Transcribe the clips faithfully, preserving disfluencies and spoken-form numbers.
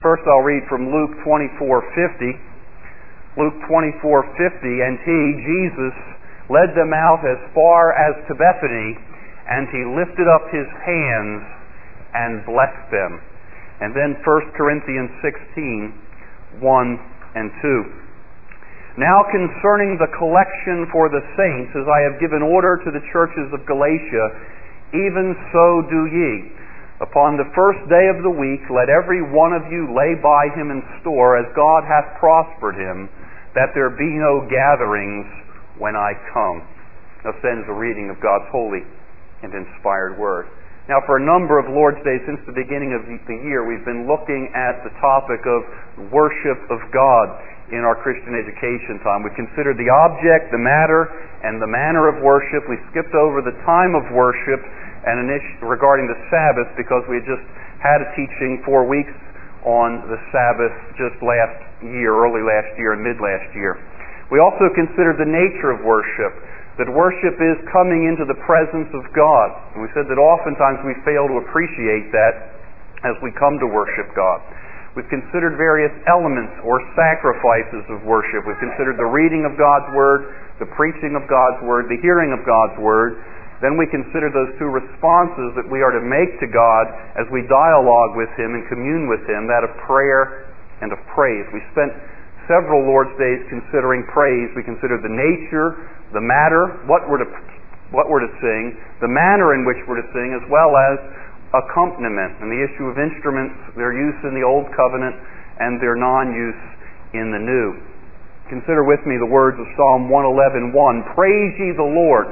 First I'll read from Luke twenty-four fifty. Luke twenty-four fifty, and he, Jesus, led them out as far as to Bethany, and he lifted up his hands and blessed them. And then First Corinthians sixteen, one and two. Now concerning the collection for the saints, as I have given order to the churches of Galatia, even so do ye. Upon the first day of the week, let every one of you lay by him in store, as God hath prospered him, that there be no gatherings when I come. Thus ends the reading of God's holy and inspired word. Now, for a number of Lord's Days since the beginning of the year, we've been looking at the topic of worship of God in our Christian education time. We considered the object, the matter, and the manner of worship. We skipped over the time of worship and an issue regarding the Sabbath because we had just had a teaching four weeks on the Sabbath just last year, early last year and mid last year. We also considered the nature of worship, that worship is coming into the presence of God. And we said that oftentimes we fail to appreciate that as we come to worship God. We've considered various elements or sacrifices of worship. We've considered the reading of God's Word, the preaching of God's Word, the hearing of God's Word. Then we consider those two responses that we are to make to God as we dialogue with Him and commune with Him, that of prayer and of praise. We spent several Lord's Days considering praise. We considered the nature, the matter, what we're to, what we're to sing, the manner in which we're to sing, as well as accompaniment and the issue of instruments, their use in the Old Covenant and their non-use in the New. Consider with me the words of Psalm one eleven one. Praise ye the Lord.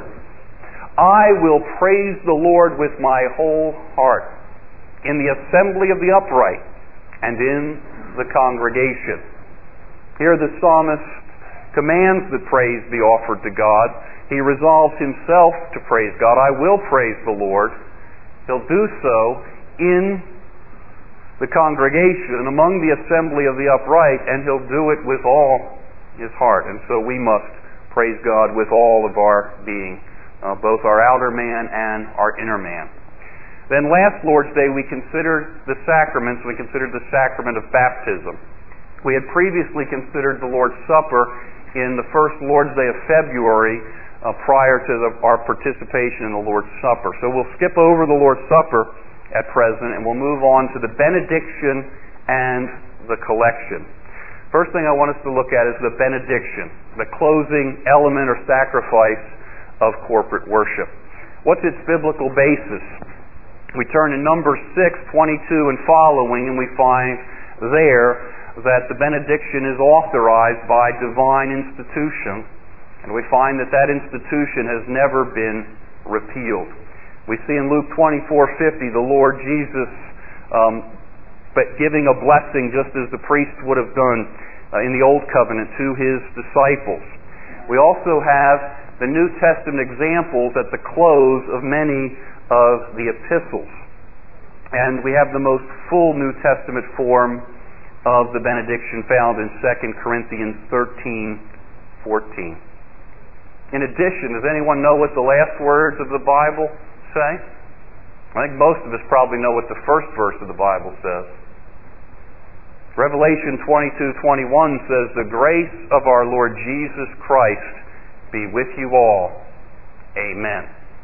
I will praise the Lord with my whole heart, in the assembly of the upright and in the congregation. Here the psalmist commands that praise be offered to God. He resolves himself to praise God. I will praise the Lord. He'll do so in the congregation, among the assembly of the upright, and he'll do it with all his heart. And so we must praise God with all of our being, uh, both our outer man and our inner man. Then last Lord's Day we considered the sacraments. We considered the sacrament of baptism. We had previously considered the Lord's Supper in the first Lord's Day of February, Uh, prior to the, our participation in the Lord's Supper. So we'll skip over the Lord's Supper at present and we'll move on to the benediction and the collection. First thing I want us to look at is the benediction, the closing element or sacrifice of corporate worship. What's its biblical basis? We turn to Numbers six, twenty-two and following, and we find there that the benediction is authorized by divine institution. And we find that that institution has never been repealed. We see in Luke twenty-four fifty the Lord Jesus um, but giving a blessing just as the priest would have done uh, in the Old Covenant to his disciples. We also have the New Testament examples at the close of many of the epistles. And we have the most full New Testament form of the benediction found in Second Corinthians thirteen fourteen. In addition, does anyone know what the last words of the Bible say? I think most of us probably know what the first verse of the Bible says. Revelation twenty-two twenty-one says, "The grace of our Lord Jesus Christ be with you all. Amen."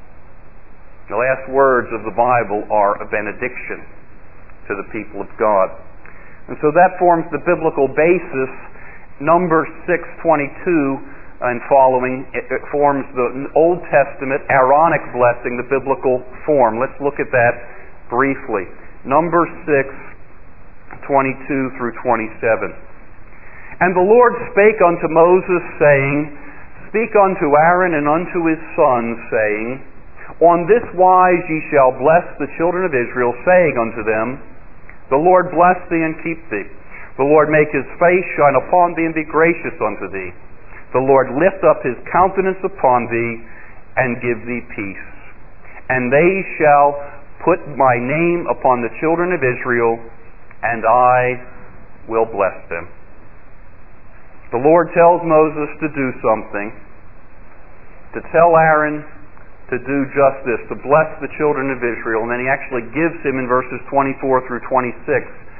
The last words of the Bible are a benediction to the people of God. And so that forms the biblical basis. Numbers six twenty-two and following, it forms the Old Testament Aaronic blessing, the biblical form. Let's look at that briefly. Numbers six, twenty-two through twenty-seven. "And the Lord spake unto Moses, saying, Speak unto Aaron and unto his sons, saying, On this wise ye shall bless the children of Israel, saying unto them, The Lord bless thee and keep thee. The Lord make his face shine upon thee and be gracious unto thee. The Lord lift up his countenance upon thee and give thee peace. And they shall put my name upon the children of Israel, and I will bless them." The Lord tells Moses to do something, to tell Aaron to do just this, to bless the children of Israel. And then he actually gives him in verses twenty-four through twenty-six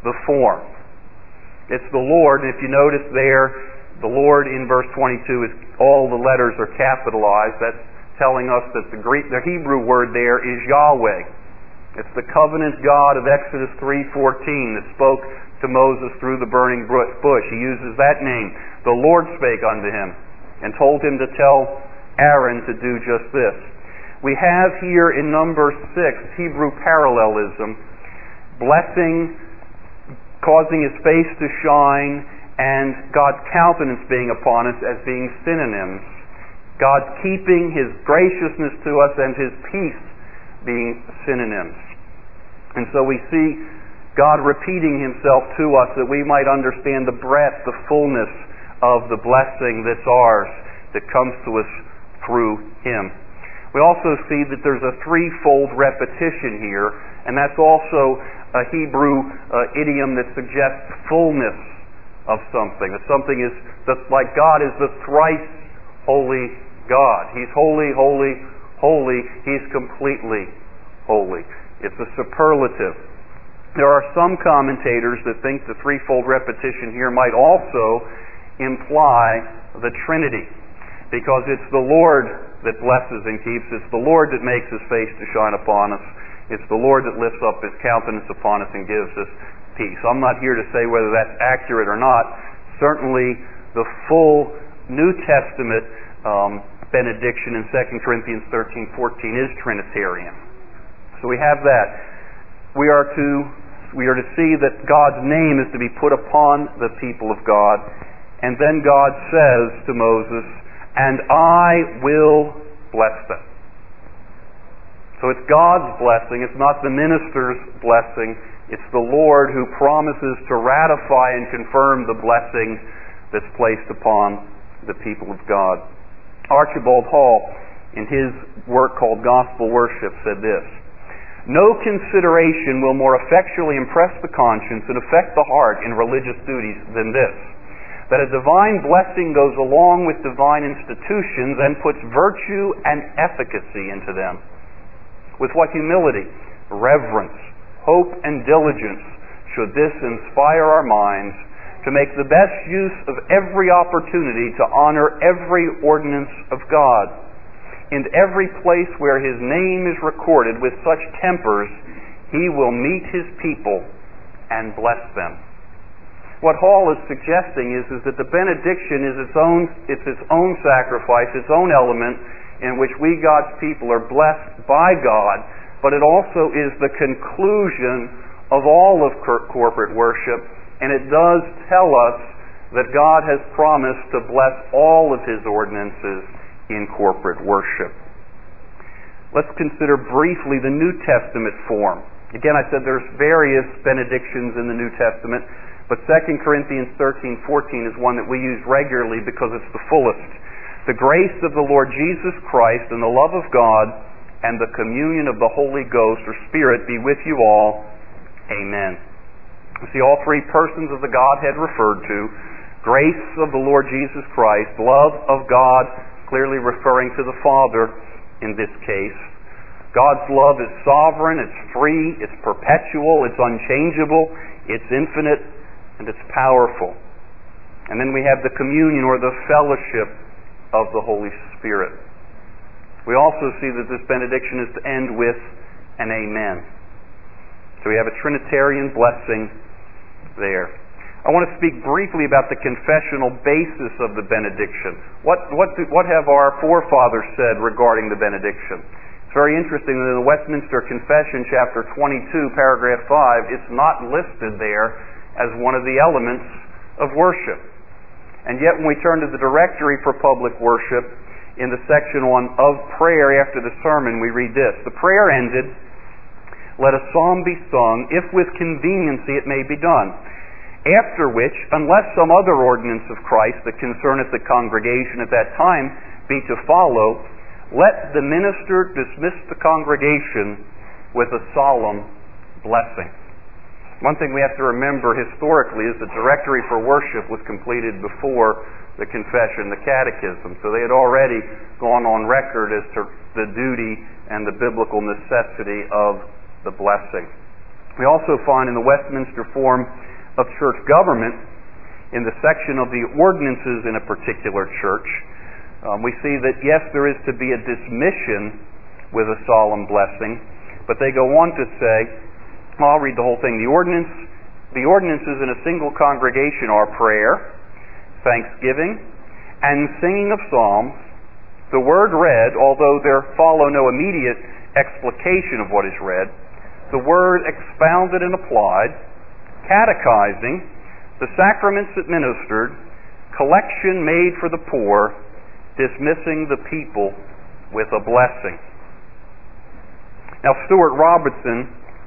the form. It's the Lord, and if you notice there, the Lord in verse twenty-two, is all the letters are capitalized. That's telling us that the Greek, the Hebrew word there is Yahweh. It's the covenant God of Exodus three fourteen that spoke to Moses through the burning bush. He uses that name. The Lord spake unto him and told him to tell Aaron to do just this. We have here in number six Hebrew parallelism, blessing, causing his face to shine, and God's countenance being upon us as being synonyms. God's keeping, His graciousness to us, and His peace being synonyms. And so we see God repeating Himself to us that we might understand the breadth, the fullness of the blessing that's ours, that comes to us through Him. We also see that there's a threefold repetition here, and that's also a Hebrew uh, idiom that suggests fullness of something. That something is, that like God is the thrice holy God. He's holy, holy, holy. He's completely holy. It's a superlative. There are some commentators that think the threefold repetition here might also imply the Trinity, because it's the Lord that blesses and keeps. It's the Lord that makes His face to shine upon us. It's the Lord that lifts up His countenance upon us and gives us peace. I'm not here to say whether that's accurate or not. Certainly the full New Testament um, benediction in Second Corinthians thirteen fourteen is Trinitarian. So we have that. We are to we are to see that God's name is to be put upon the people of God. And then God says to Moses, "And I will bless them." So it's God's blessing. It's not the minister's blessing. It's the Lord who promises to ratify and confirm the blessing that's placed upon the people of God. Archibald Hall, in his work called Gospel Worship, said this: "No consideration will more effectually impress the conscience and affect the heart in religious duties than this, that a divine blessing goes along with divine institutions and puts virtue and efficacy into them. With what humility, reverence, hope, and diligence should this inspire our minds to make the best use of every opportunity to honor every ordinance of God. In every place where His name is recorded with such tempers, He will meet His people and bless them." What Hall is suggesting is, is that the benediction is its own, it's its own sacrifice, its own element in which we, God's people, are blessed by God, but it also is the conclusion of all of corporate worship, and it does tell us that God has promised to bless all of His ordinances in corporate worship. Let's consider briefly the New Testament form. Again, I said there's various benedictions in the New Testament, but Second Corinthians thirteen fourteen is one that we use regularly because it's the fullest. "The grace of the Lord Jesus Christ and the love of God and the communion of the Holy Ghost or Spirit be with you all. Amen." We see all three persons of the Godhead referred to. Grace of the Lord Jesus Christ, love of God, clearly referring to the Father in this case. God's love is sovereign, it's free, it's perpetual, it's unchangeable, it's infinite, and it's powerful. And then we have the communion or the fellowship of the Holy Spirit. We also see that this benediction is to end with an amen. So we have a Trinitarian blessing there. I want to speak briefly about the confessional basis of the benediction. What, what, do, what have our forefathers said regarding the benediction? It's very interesting that in the Westminster Confession, chapter twenty-two, paragraph five, it's not listed there as one of the elements of worship. And yet when we turn to the Directory for Public Worship, in the section on of prayer after the sermon, we read this: "The prayer ended, let a psalm be sung, if with conveniency it may be done. After which, unless some other ordinance of Christ that concerneth the congregation at that time be to follow, let the minister dismiss the congregation with a solemn blessing." One thing we have to remember historically is the Directory for Worship was completed before the Confession, the Catechism. So they had already gone on record as to the duty and the biblical necessity of the blessing. We also find in the Westminster form of church government, in the section of the ordinances in a particular church, um, we see that yes, there is to be a dismission with a solemn blessing, but they go on to say, well, I'll read the whole thing. The ordinance, the ordinances in a single congregation are prayer, thanksgiving, and singing of psalms, the word read, although there follow no immediate explication of what is read, the word expounded and applied, catechizing, the sacraments administered, collection made for the poor, dismissing the people with a blessing. Now, Stuart Robertson,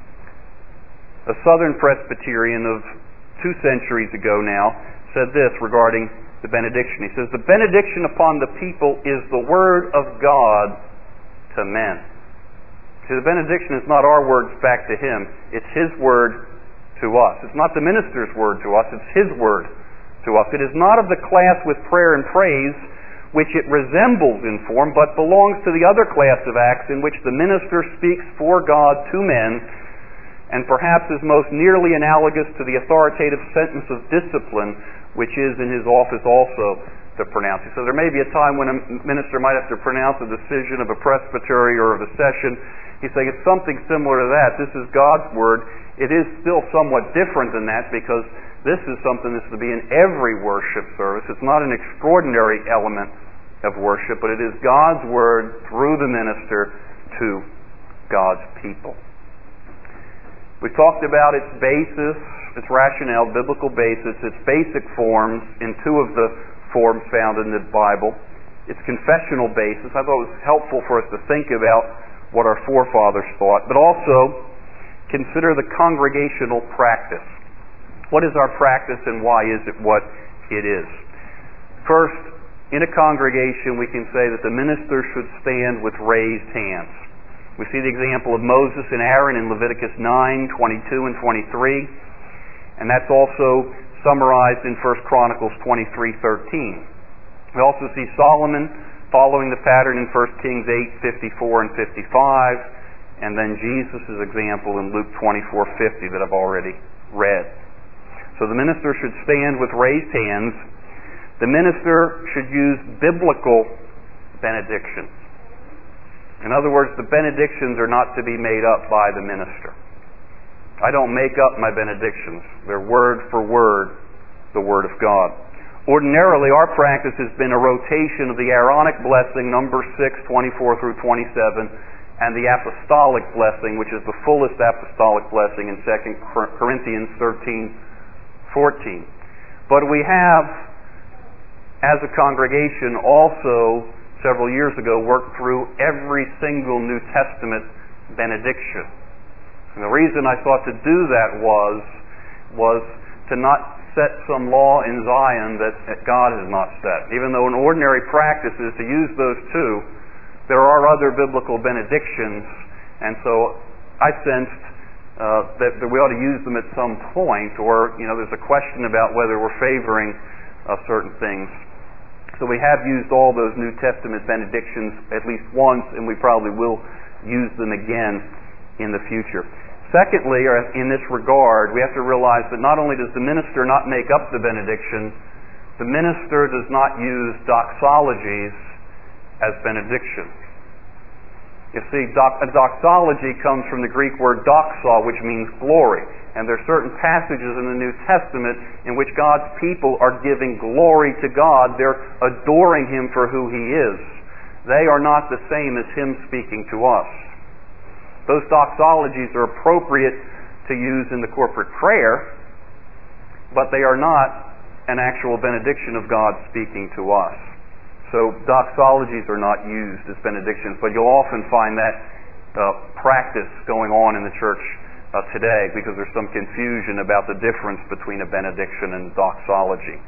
a Southern Presbyterian of two centuries ago now, said this regarding the benediction. He says, the benediction upon the people is the word of God to men. See, the benediction is not our words back to him. It's his word to us. It's not the minister's word to us. It's his word to us. It is not of the class with prayer and praise which it resembles in form, but belongs to the other class of acts in which the minister speaks for God to men, and perhaps is most nearly analogous to the authoritative sentence of discipline, which is in his office also to pronounce. So there may be a time when a minister might have to pronounce a decision of a presbytery or of a session. He's saying it's something similar to that. This is God's word. It is still somewhat different than that, because this is something that's to be in every worship service. It's not an extraordinary element of worship, but it is God's word through the minister to God's people. We talked about its basis, its rationale, biblical basis, its basic forms in two of the forms found in the Bible. Its confessional basis. I thought it was helpful for us to think about what our forefathers thought, but also consider the congregational practice. What is our practice, and why is it what it is? First, in a congregation, we can say that the minister should stand with raised hands. We see the example of Moses and Aaron in Leviticus nine, twenty-two and twenty-three, and that's also summarized in First Chronicles twenty-three, thirteen. We also see Solomon following the pattern in First Kings eight, fifty-four and fifty-five, and then Jesus' example in Luke twenty-four, fifty that I've already read. So the minister should stand with raised hands. The minister should use biblical benedictions. In other words, the benedictions are not to be made up by the minister. I don't make up my benedictions. They're word for word the Word of God. Ordinarily, our practice has been a rotation of the Aaronic blessing, number six, twenty-four through twenty-seven, and the apostolic blessing, which is the fullest apostolic blessing in Second Corinthians thirteen, fourteen. But we have, as a congregation, also several years ago worked through every single New Testament benediction. And the reason I thought to do that was was to not set some law in Zion that, that God has not set. Even though an ordinary practice is to use those two, there are other biblical benedictions, and so I sensed uh, that, that we ought to use them at some point, or you know, there's a question about whether we're favoring uh, certain things. So we have used all those New Testament benedictions at least once, and we probably will use them again in the future. Secondly, or in this regard, we have to realize that not only does the minister not make up the benediction, the minister does not use doxologies as benediction. You see, doc, a doxology comes from the Greek word doxa, which means glory. And there are certain passages in the New Testament in which God's people are giving glory to God. They're adoring Him for who He is. They are not the same as Him speaking to us. Those doxologies are appropriate to use in the corporate prayer, but they are not an actual benediction of God speaking to us. So doxologies are not used as benedictions, but you'll often find that uh, practice going on in the church uh, today, because there's some confusion about the difference between a benediction and doxology.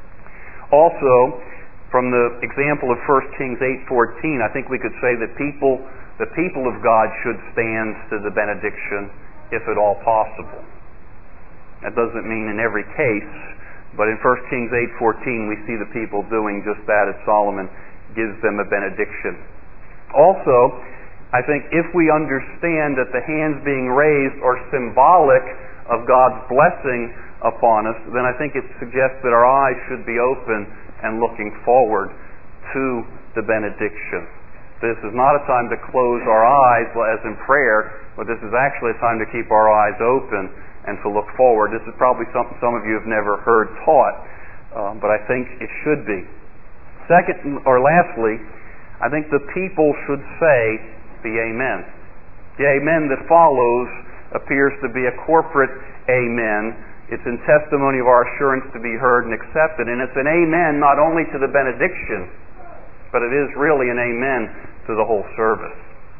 Also, from the example of First Kings eight fourteen, I think we could say that people, the people of God should stand to the benediction if at all possible. That doesn't mean in every case, but in First Kings eight fourteen we see the people doing just that as Solomon gives them a benediction. Also, I think if we understand that the hands being raised are symbolic of God's blessing upon us, then I think it suggests that our eyes should be open and looking forward to the benediction. This is not a time to close our eyes as in prayer, but this is actually a time to keep our eyes open and to look forward. This is probably something some of you have never heard taught, um, but I think it should be. Second, or lastly, I think the people should say the amen. The amen that follows appears to be a corporate amen. It's in testimony of our assurance to be heard and accepted, and it's an amen not only to the benediction, but it is really an amen to the whole service.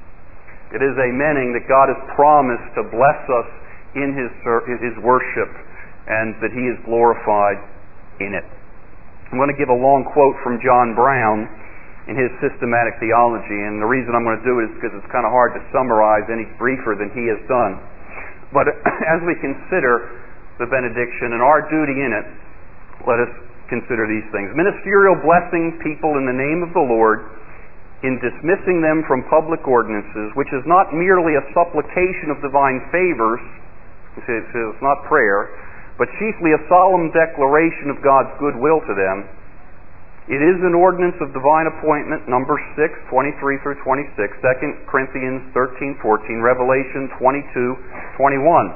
It is amening that God has promised to bless us in His, His worship, and that He is glorified in it. I'm going to give a long quote from John Brown in his systematic theology, and the reason I'm going to do it is because it's kind of hard to summarize any briefer than he has done. But as we consider the benediction and our duty in it, let us consider these things. Ministerial blessing people in the name of the Lord, in dismissing them from public ordinances, which is not merely a supplication of divine favors, it's not prayer, but chiefly a solemn declaration of God's goodwill to them. It is an ordinance of divine appointment, Numbers six, twenty-three through twenty-six, Second Corinthians thirteen, fourteen, Revelation twenty-two, twenty-one.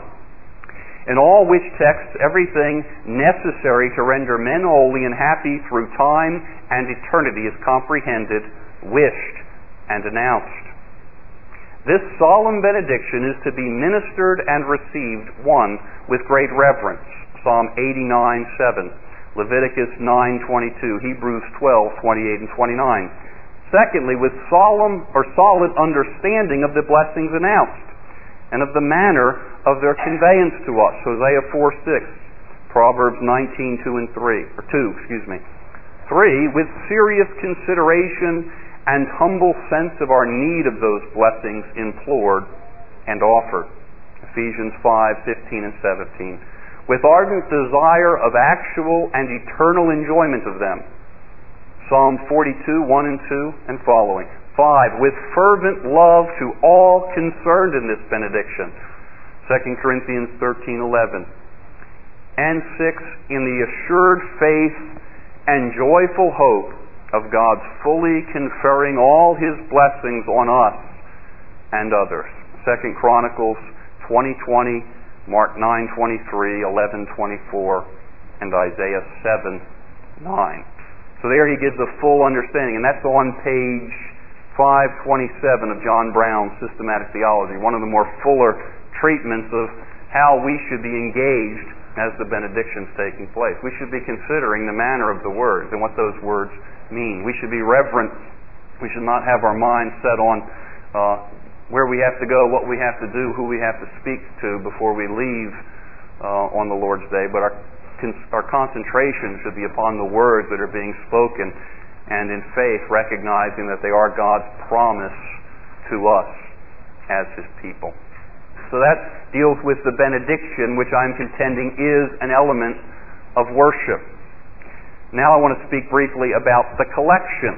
In all which texts, everything necessary to render men holy and happy through time and eternity is comprehended, wished, and announced. This solemn benediction is to be ministered and received, one, with great reverence, Psalm eighty-nine, seven. Leviticus nine twenty-two, Hebrews twelve twenty-eight and twenty-nine. Secondly, with solemn or solid understanding of the blessings announced and of the manner of their conveyance to us, Hosea four six, Proverbs nineteen two and three, or two, excuse me. Three, with serious consideration and humble sense of our need of those blessings implored and offered, Ephesians five fifteen and seventeen. With ardent desire of actual and eternal enjoyment of them, Psalm forty-two, one and two and following. Five, with fervent love to all concerned in this benediction, Second Corinthians thirteen, eleven. And six, in the assured faith and joyful hope of God's fully conferring all His blessings on us and others, Second Chronicles twenty twenty, Mark nine twenty-three, eleven twenty-four, and Isaiah seven nine. So there he gives a full understanding, and that's on page five twenty-seven of John Brown's Systematic Theology, one of the more fuller treatments of how we should be engaged as the benediction's taking place. We should be considering the manner of the words and what those words mean. We should be reverent. We should not have our minds set on uh, where we have to go, what we have to do, who we have to speak to before we leave uh, on the Lord's Day, but our, our concentration should be upon the words that are being spoken, and in faith recognizing that they are God's promise to us as His people. So that deals with the benediction, which I'm contending is an element of worship. Now I want to speak briefly about the collection.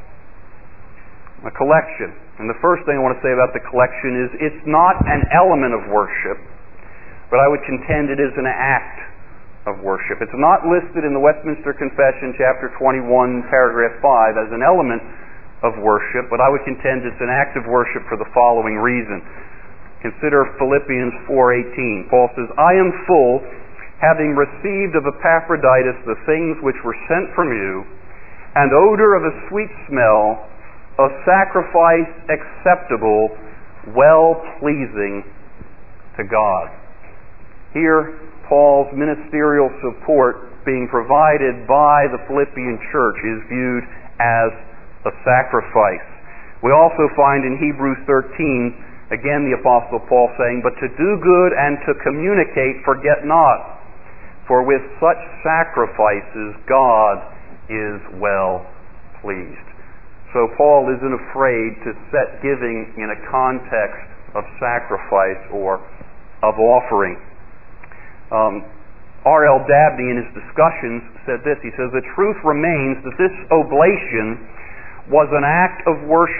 The collection. And the first thing I want to say about the collection is it's not an element of worship, but I would contend it is an act of worship. It's not listed in the Westminster Confession, chapter twenty-one, paragraph five, as an element of worship, but I would contend it's an act of worship for the following reason. Consider Philippians four eighteen. Paul says, I am full, having received of Epaphroditus the things which were sent from you, an odor of a sweet smell, a sacrifice acceptable, well-pleasing to God. Here, Paul's ministerial support being provided by the Philippian church is viewed as a sacrifice. We also find in Hebrews thirteen, again the Apostle Paul saying, but to do good and to communicate forget not, for with such sacrifices God is well pleased. So Paul isn't afraid to set giving in a context of sacrifice or of offering. Um, R L Dabney in his discussions said this. He says, the truth remains that this oblation was an act of worship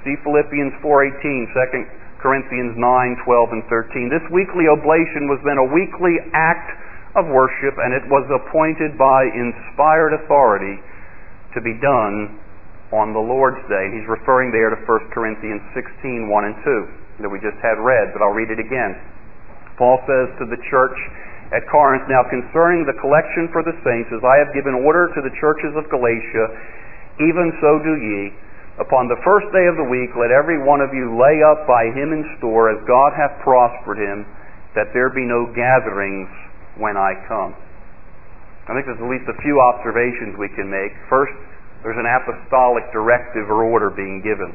See Philippians four eighteen, Second Corinthians nine twelve and thirteen. This weekly oblation was then a weekly act of worship, and it was appointed by inspired authority to be done on the Lord's Day. And he's referring there to First Corinthians sixteen one and two that we just had read, but I'll read it again. Paul says to the church at Corinth, "Now concerning the collection for the saints, as I have given order to the churches of Galatia, even so do ye. Upon the first day of the week let every one of you lay up by him in store, as God hath prospered him, that there be no gatherings when I come." I think there's at least a few observations we can make. First, there's an apostolic directive or order being given.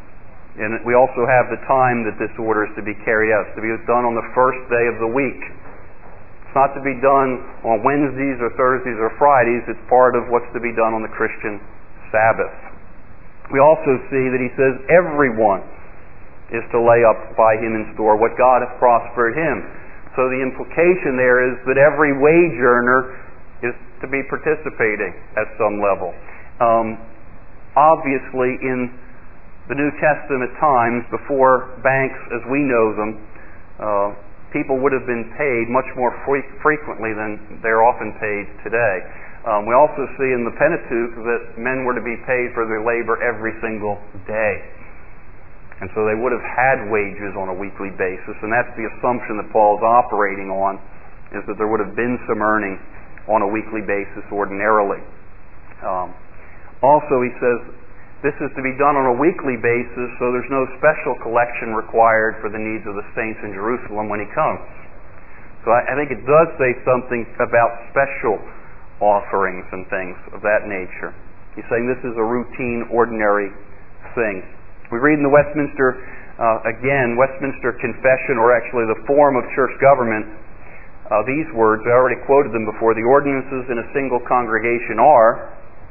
And we also have the time that this order is to be carried out. It's to be done on the first day of the week. It's not to be done on Wednesdays or Thursdays or Fridays. It's part of what's to be done on the Christian Sabbath. We also see that he says everyone is to lay up by him in store what God hath prospered him. So the implication there is that every wage earner is to be participating at some level. Um, obviously, in the New Testament times, before banks as we know them, uh, people would have been paid much more fre- frequently than they're often paid today. Um, we also see in the Pentateuch that men were to be paid for their labor every single day. And so they would have had wages on a weekly basis, and that's the assumption that Paul's operating on, is that there would have been some earning on a weekly basis ordinarily. Um, also, he says this is to be done on a weekly basis, so there's no special collection required for the needs of the saints in Jerusalem when he comes. So I, I think it does say something about special offerings and things of that nature. He's saying this is a routine, ordinary thing. We read in the Westminster, uh, again, Westminster Confession, or actually the form of church government, uh, these words, I already quoted them before, the ordinances in a single congregation are,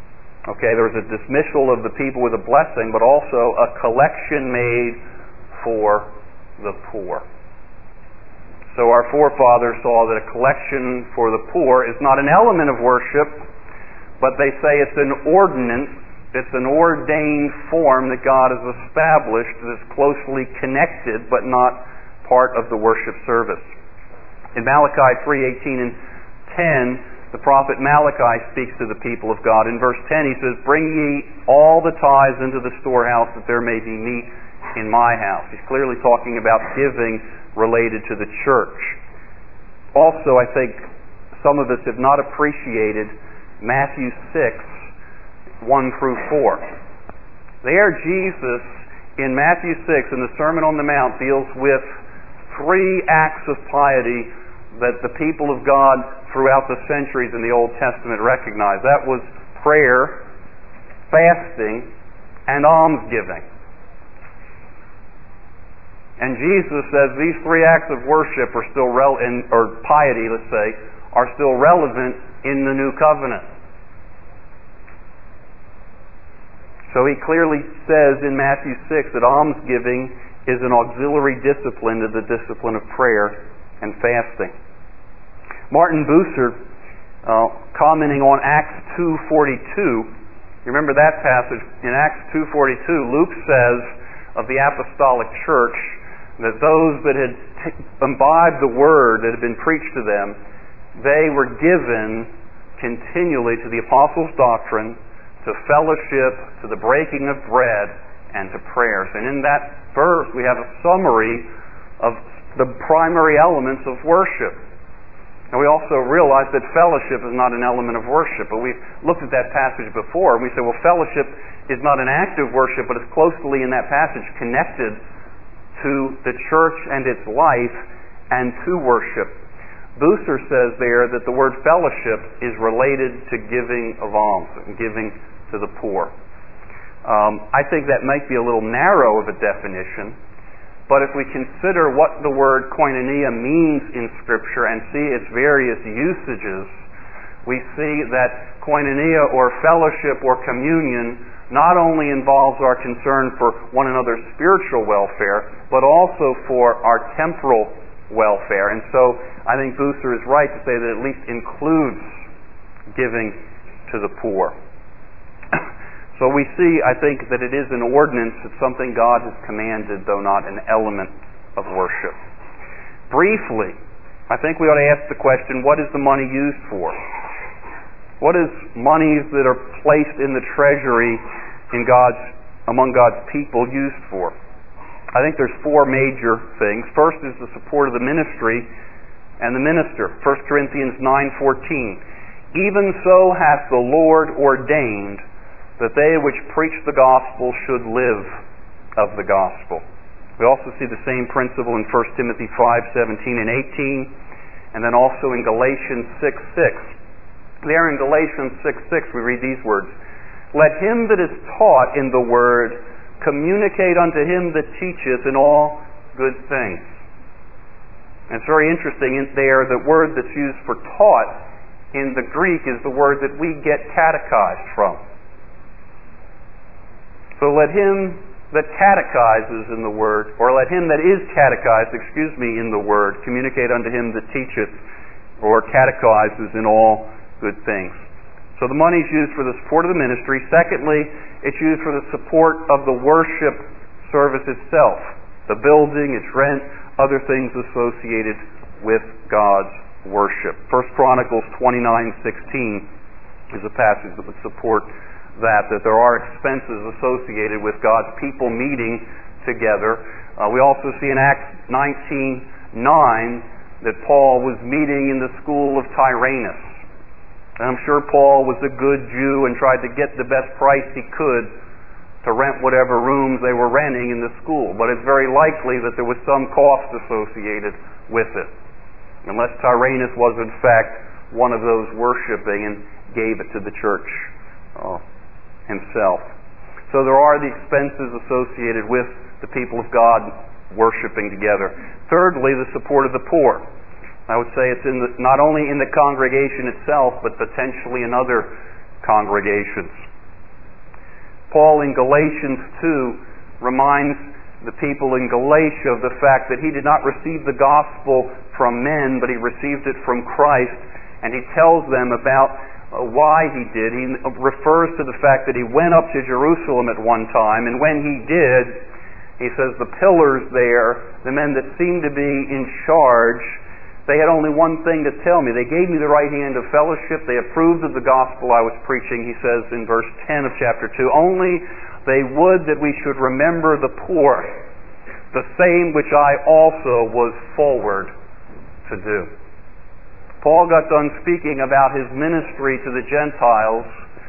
okay, there was a dismissal of the people with a blessing, but also a collection made for the poor. So our forefathers saw that a collection for the poor is not an element of worship, but they say it's an ordinance, it's an ordained form that God has established that's closely connected but not part of the worship service. In Malachi three eighteen and ten, the prophet Malachi speaks to the people of God. In verse ten he says, "Bring ye all the tithes into the storehouse, that there may be meat in my house." He's clearly talking about giving related to the church. Also, I think some of us have not appreciated Matthew six, one through four. There Jesus, in Matthew six, in the Sermon on the Mount, deals with three acts of piety that the people of God throughout the centuries in the Old Testament recognized. That was prayer, fasting, and almsgiving. And Jesus says these three acts of worship are still rel- in, or piety, let's say, are still relevant in the new covenant. So he clearly says in Matthew six that almsgiving is an auxiliary discipline to the discipline of prayer and fasting. Martin Bucer, uh, commenting on Acts two forty-two, you remember that passage? In Acts two forty-two, Luke says of the apostolic church that those that had t- imbibed the word that had been preached to them, they were given continually to the apostles' doctrine, to fellowship, to the breaking of bread, and to prayers. And in that verse we have a summary of the primary elements of worship. And we also realize that fellowship is not an element of worship. But we've looked at that passage before, and we say, well, fellowship is not an act of worship, but it's closely in that passage connected to the church and its life and to worship. Bucer says there that the word fellowship is related to giving of alms and giving to the poor. Um, I think that might be a little narrow of a definition, but if we consider what the word koinonia means in Scripture and see its various usages, we see that koinonia or fellowship or communion not only involves our concern for one another's spiritual welfare, but also for our temporal welfare. And so I think Bucer is right to say that it at least includes giving to the poor. So we see, I think, that it is an ordinance. It's something God has commanded, though not an element of worship. Briefly, I think we ought to ask the question, what is the money used for? What is monies that are placed in the treasury in God's, among God's people used for? I think there's four major things. First is the support of the ministry and the minister. First Corinthians nine fourteen. Even so hath the Lord ordained that they which preach the gospel should live of the gospel. We also see the same principle in First Timothy five seventeen and eighteen, and then also in Galatians six six. There in Galatians six six we read these words, let him that is taught in the word communicate unto him that teacheth in all good things. And it's very interesting in there, the word that's used for taught in the Greek is the word that we get catechized from. So let him that catechizes in the word, or let him that is catechized, excuse me, in the word, communicate unto him that teacheth or catechizes in all good things. So the money is used for the support of the ministry. Secondly, it's used for the support of the worship service itself, the building, its rent, other things associated with God's worship. First Chronicles twenty-nine sixteen is a passage that would support that, that there are expenses associated with God's people meeting together. Uh, we also see in Acts nineteen nine that Paul was meeting in the school of Tyrannus. And I'm sure Paul was a good Jew and tried to get the best price he could to rent whatever rooms they were renting in the school. But it's very likely that there was some cost associated with it, unless Tyrannus was in fact one of those worshiping and gave it to the church uh, himself. So there are the expenses associated with the people of God worshiping together. Thirdly, the support of the poor. I would say it's in the, not only in the congregation itself, but potentially in other congregations. Paul in Galatians two reminds the people in Galatia of the fact that he did not receive the gospel from men, but he received it from Christ, and he tells them about uh, why he did. He refers to the fact that he went up to Jerusalem at one time, and when he did, he says the pillars there, the men that seemed to be in charge, they had only one thing to tell me. They gave me the right hand of fellowship. They approved of the gospel I was preaching, he says in verse ten of chapter two. Only they would that we should remember the poor, the same which I also was forward to do. Paul got done speaking about his ministry to the Gentiles.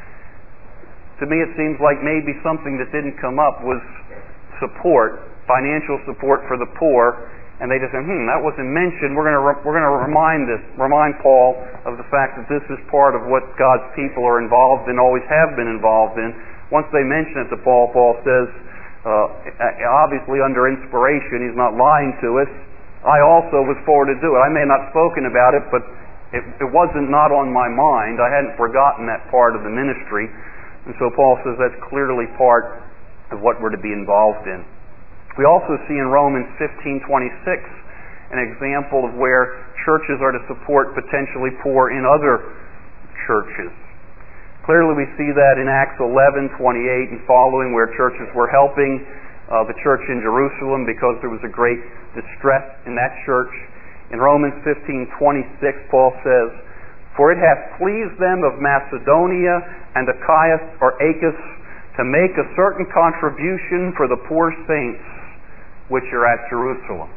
To me it seems like maybe something that didn't come up was support, financial support for the poor. And they just said, hmm, that wasn't mentioned. We're going to re- we're going to remind this, remind Paul of the fact that this is part of what God's people are involved in, always have been involved in. Once they mention it to Paul, Paul says, uh, obviously under inspiration, he's not lying to us. I also was forward to do it. I may have not spoken about it, but it, it wasn't not on my mind. I hadn't forgotten that part of the ministry. And so Paul says that's clearly part of what we're to be involved in. We also see in Romans fifteen twenty-six an example of where churches are to support potentially poor in other churches. Clearly we see that in Acts eleven twenty-eight and following, where churches were helping uh, the church in Jerusalem because there was a great distress in that church. In Romans fifteen twenty-six Paul says, for it hath pleased them of Macedonia and Achaia or Achus to make a certain contribution for the poor saints which are at Jerusalem.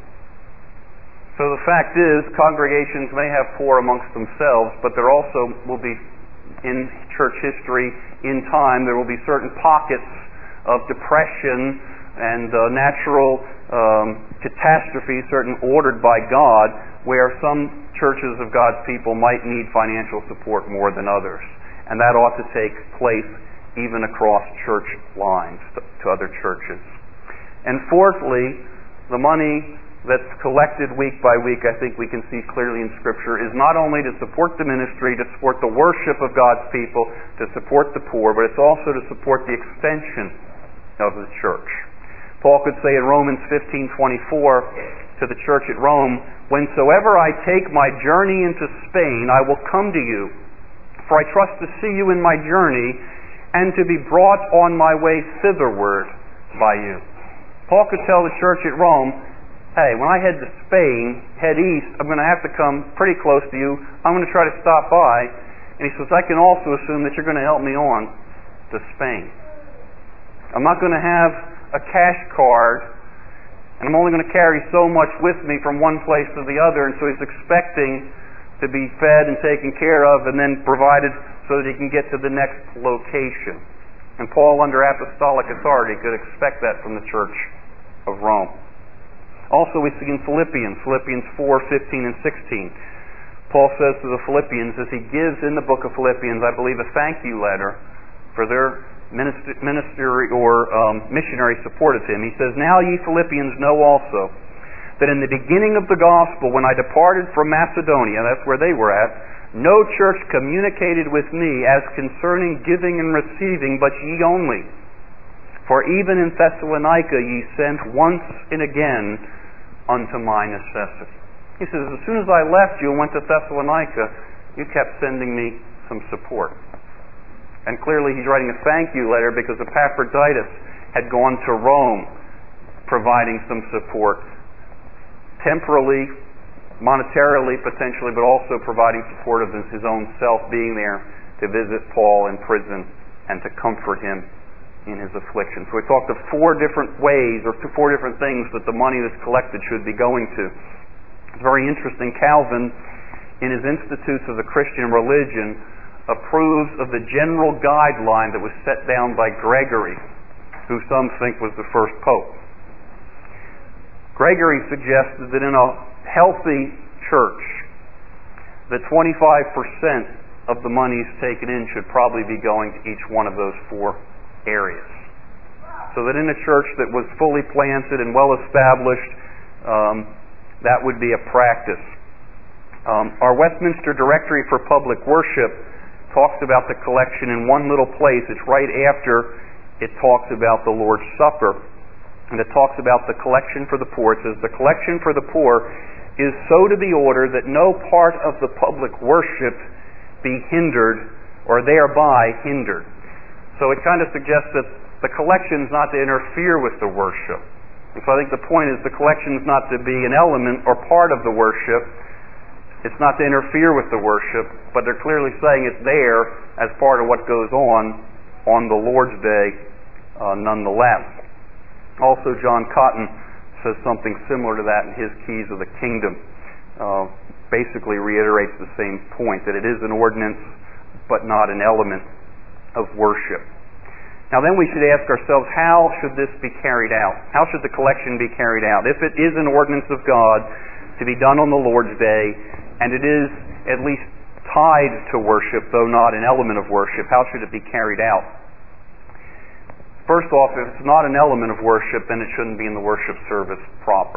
So the fact is, congregations may have poor amongst themselves, but there also will be, in church history, in time, there will be certain pockets of depression and uh, natural um, catastrophes, certain ordered by God, where some churches of God's people might need financial support more than others. And that ought to take place even across church lines to, to other churches. And fourthly, the money that's collected week by week, I think we can see clearly in Scripture, is not only to support the ministry, to support the worship of God's people, to support the poor, but it's also to support the extension of the church. Paul could say in Romans fifteen twenty-four to the church at Rome, whensoever I take my journey into Spain, I will come to you, for I trust to see you in my journey, and to be brought on my way thitherward by you. Paul could tell the church at Rome, hey, when I head to Spain, head east, I'm going to have to come pretty close to you. I'm going to try to stop by. And he says, I can also assume that you're going to help me on to Spain. I'm not going to have a cash card, and I'm only going to carry so much with me from one place to the other. And so he's expecting to be fed and taken care of and then provided so that he can get to the next location. And Paul, under apostolic authority, could expect that from the church of Rome. Also, we see in Philippians, Philippians four, fifteen and sixteen, Paul says to the Philippians, as he gives in the book of Philippians, I believe, a thank you letter for their ministry, ministry or um, missionary support of him. He says, now ye Philippians know also that in the beginning of the gospel, when I departed from Macedonia, that's where they were at, no church communicated with me as concerning giving and receiving, but ye only. For even in Thessalonica ye sent once and again unto my necessity. He says, as soon as I left you and went to Thessalonica, you kept sending me some support. And clearly he's writing a thank you letter because Epaphroditus had gone to Rome providing some support, temporally, monetarily potentially, but also providing support of his own self, being there to visit Paul in prison and to comfort him in his affliction. So we talked of four different ways, or four different things that the money that's collected should be going to. It's very interesting. Calvin, in his Institutes of the Christian Religion, approves of the general guideline that was set down by Gregory, who some think was the first pope. Gregory suggested that in a healthy church, that twenty-five percent of the monies taken in should probably be going to each one of those four areas. So that in a church that was fully planted and well established, um, that would be a practice. Um, our Westminster Directory for Public Worship talks about the collection in one little place. It's right after it talks about the Lord's Supper. And it talks about the collection for the poor. It says, the collection for the poor is so to be ordered that no part of the public worship be hindered or thereby hindered. So it kind of suggests that the collection is not to interfere with the worship. And so I think the point is the collection is not to be an element or part of the worship. It's not to interfere with the worship, but they're clearly saying it's there as part of what goes on on the Lord's Day uh, nonetheless. Also, John Cotton says something similar to that in his Keys of the Kingdom. Uh, basically reiterates the same point, that it is an ordinance but not an element of worship. Now then we should ask ourselves, how should this be carried out? How should the collection be carried out? If it is an ordinance of God to be done on the Lord's Day, and it is at least tied to worship, though not an element of worship, how should it be carried out? First off, if it's not an element of worship, then it shouldn't be in the worship service proper.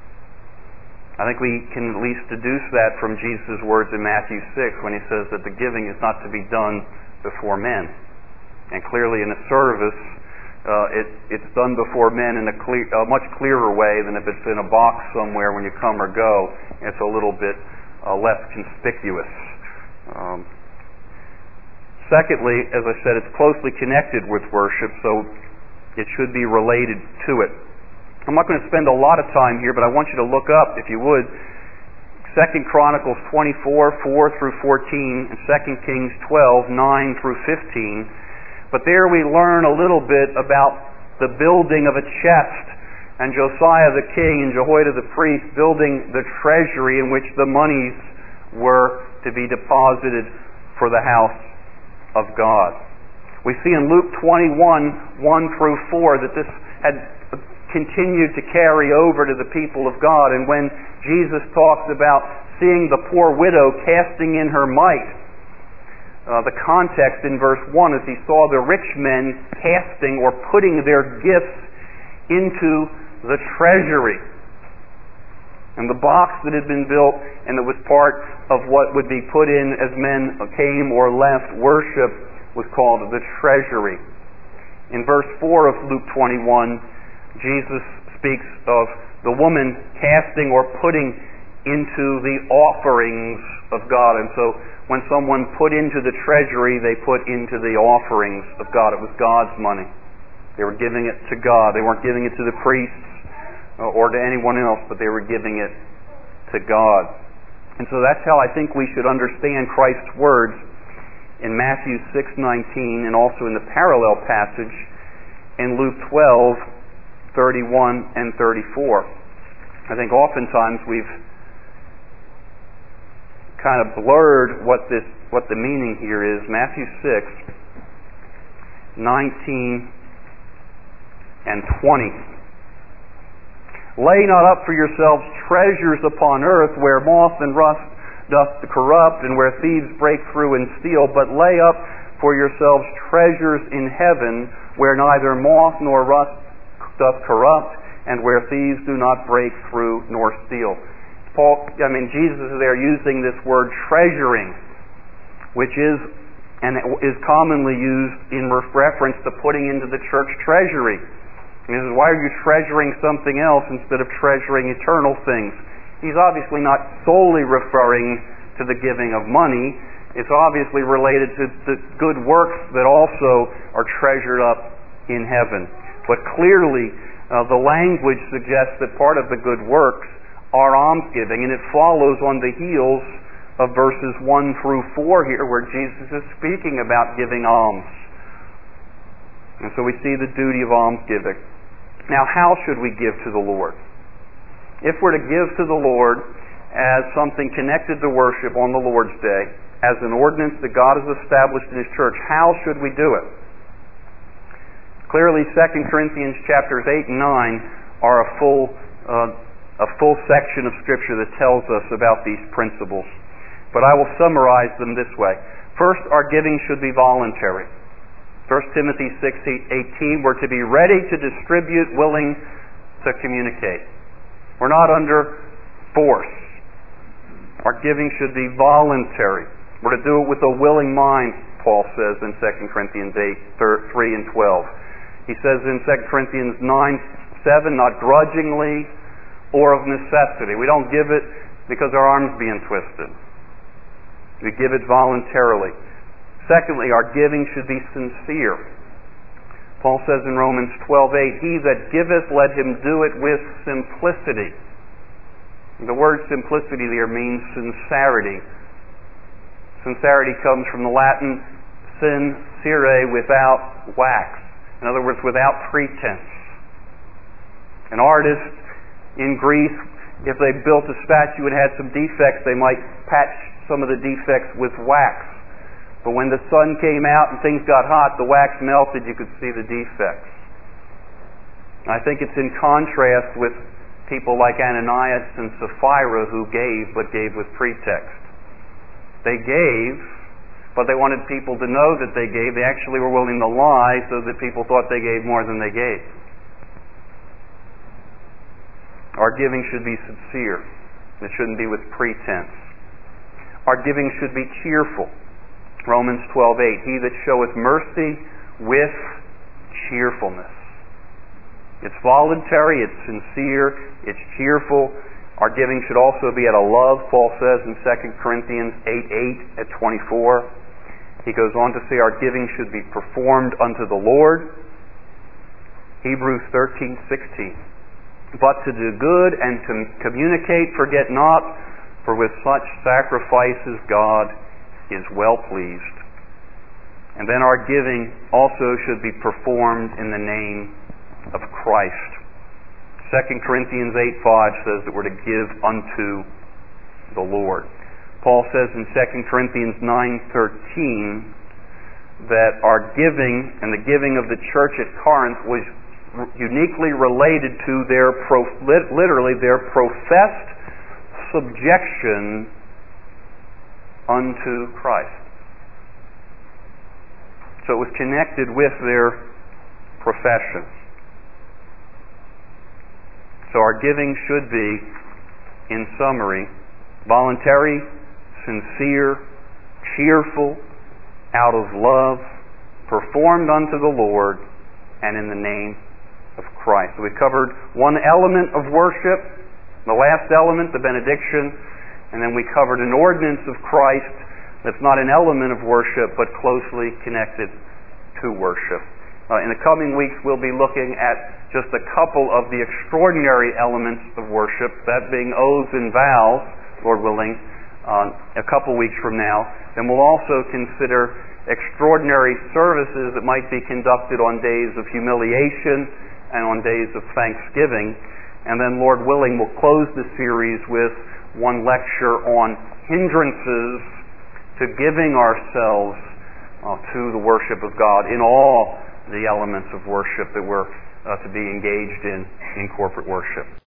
I think we can at least deduce that from Jesus' words in Matthew six when he says that the giving is not to be done before men. And clearly in a service, uh, it, it's done before men in a, clear, a much clearer way than if it's in a box somewhere when you come or go. It's a little bit uh, less conspicuous. Um, Secondly, as I said, it's closely connected with worship, so it should be related to it. I'm not going to spend a lot of time here, but I want you to look up, if you would, Second Chronicles twenty-four, four through fourteen, and Second Kings twelve, nine through fifteen. But there we learn a little bit about the building of a chest, and Josiah the king and Jehoiada the priest building the treasury in which the monies were to be deposited for the house of God. We see in Luke twenty-one, one through four, that this had continued to carry over to the people of God. And when Jesus talks about seeing the poor widow casting in her mite, uh, the context in verse one is he saw the rich men casting or putting their gifts into the treasury. And the box that had been built and that was part of what would be put in as men came or left worship was called the treasury. In verse four of Luke twenty-one, Jesus speaks of the woman casting or putting into the offerings of God. And so when someone put into the treasury, they put into the offerings of God. It was God's money. They were giving it to God. They weren't giving it to the priests or to anyone else, but they were giving it to God. And so that's how I think we should understand Christ's words in Matthew six nineteen and also in the parallel passage in Luke twelve thirty-one and thirty-four. I think oftentimes we've kind of blurred what this what the meaning here is. Matthew six nineteen and twenty. Lay not up for yourselves treasures upon earth, where moth and rust doth corrupt, and where thieves break through and steal, but lay up for yourselves treasures in heaven, where neither moth nor rust doth corrupt, and where thieves do not break through nor steal. Paul, I mean, Jesus is there using this word treasuring, which is and is commonly used in reference to putting into the church treasury. And he says, why are you treasuring something else instead of treasuring eternal things? He's obviously not solely referring to the giving of money. It's obviously related to the good works that also are treasured up in heaven. But clearly, uh, the language suggests that part of the good works are almsgiving, and it follows on the heels of verses one through four here, where Jesus is speaking about giving alms. And so we see the duty of almsgiving. Now, how should we give to the Lord? If we're to give to the Lord as something connected to worship on the Lord's Day, as an ordinance that God has established in His church, how should we do it? Clearly, Second Corinthians chapters eight and nine are a full uh, a full section of Scripture that tells us about these principles. But I will summarize them this way. First, our giving should be voluntary. First Timothy six eighteen, we're to be ready to distribute, willing to communicate. We're not under force. Our giving should be voluntary. We're to do it with a willing mind, Paul says in Second Corinthians eight, three and twelve. He says in Second Corinthians nine, seven, not grudgingly or of necessity. We don't give it because our arm's being twisted. We give it voluntarily. Secondly, our giving should be sincere. Paul says in Romans twelve eight, he that giveth, let him do it with simplicity. The word simplicity there means sincerity. Sincerity comes from the Latin sincere, without wax. In other words, without pretense. An artist in Greece, if they built a statue and had some defects, they might patch some of the defects with wax. But when the sun came out and things got hot, the wax melted, you could see the defects. I think it's in contrast with people like Ananias and Sapphira who gave, but gave with pretext. They gave, but they wanted people to know that they gave. They actually were willing to lie so that people thought they gave more than they gave. Our giving should be sincere. It shouldn't be with pretense. Our giving should be cheerful. Romans twelve eight, he that showeth mercy with cheerfulness. It's voluntary, it's sincere, it's cheerful. Our giving should also be out of love, Paul says in Second Corinthians eight eight at twenty-four. He goes on to say our giving should be performed unto the Lord. Hebrews thirteen sixteen. But to do good and to communicate, forget not, for with such sacrifices God is well pleased. And then our giving also should be performed in the name of Christ. Second Corinthians eight five says that we're to give unto the Lord. Paul says in Second Corinthians nine thirteen that our giving and the giving of the church at Corinth was uniquely related to their pro- literally their professed subjection unto Christ. So it was connected with their profession. So our giving should be, in summary, voluntary, sincere, cheerful, out of love, performed unto the Lord, and in the name of Christ. So we covered one element of worship, The last element, the benediction, and then we covered an ordinance of Christ that's not an element of worship, but closely connected to worship. Uh, in the coming weeks, we'll be looking at just a couple of the extraordinary elements of worship, that being oaths and vows, Lord willing, uh, a couple weeks from now. Then we'll also consider extraordinary services that might be conducted on days of humiliation and on days of thanksgiving. And then, Lord willing, we'll close the series with one lecture on hindrances to giving ourselves uh, to the worship of God in all the elements of worship that we're uh, to be engaged in in corporate worship.